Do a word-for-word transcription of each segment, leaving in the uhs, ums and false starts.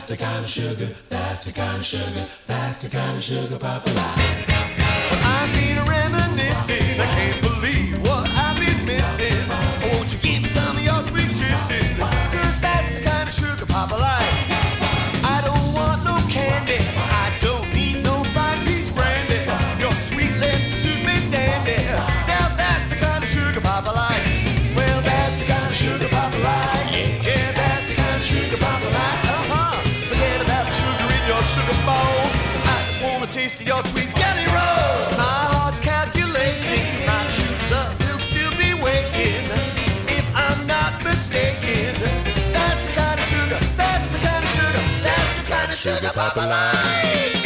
That's the kind of sugar, that's the kind of sugar, that's the kind of sugar Papa likes. Well, I've been reminiscing, I can't believe what I've been missing. Won't you give me some of your sweet kissing? Cause that's the kind of sugar Papa likes. I don't want no candy, I don't need no fine peach brandy. Your sweet lips suit me dandy. Now that's the kind of sugar Papa likes. Well, that's the kind of sugar Papa likes. Yeah, that's the kind of sugar Papa likes. Uh-huh. Forget about the sugar in your sugar bowl. I just wanna taste of your sweet jelly roll. My heart's calculating, my true love will still be waiting. If I'm not mistaken, that's the kind of sugar, that's the kind of sugar, that's the kind of sugar Papa likes.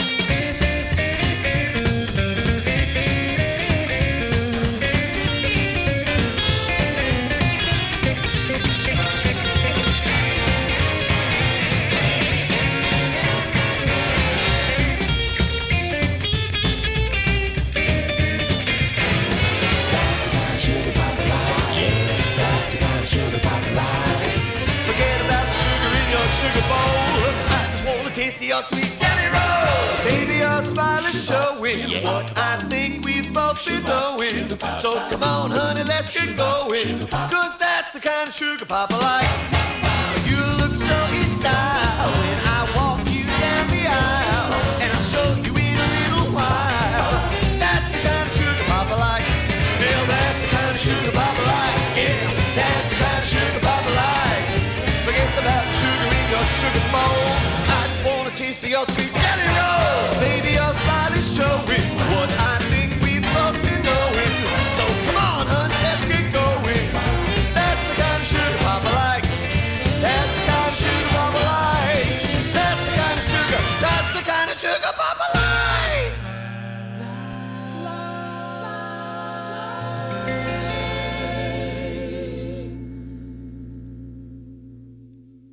Forget about the sugar in your sugar bowl. I just wanna taste of your sweet jelly roll. Baby, your smile is showing what I think we've both been knowing. So come on, honey, let's get going. Cause that's the kind of sugar Papa likes. You look so in style when I walk you down the aisle. And I'll show you in a little while. That's the kind of sugar Papa likes. Well, that's the kind of sugar Papa likes. Yeah, that's the kind of sugar Papa likes. Forget about the sugar in your sugar bowl. I just wanna taste of your sweet jelly roll.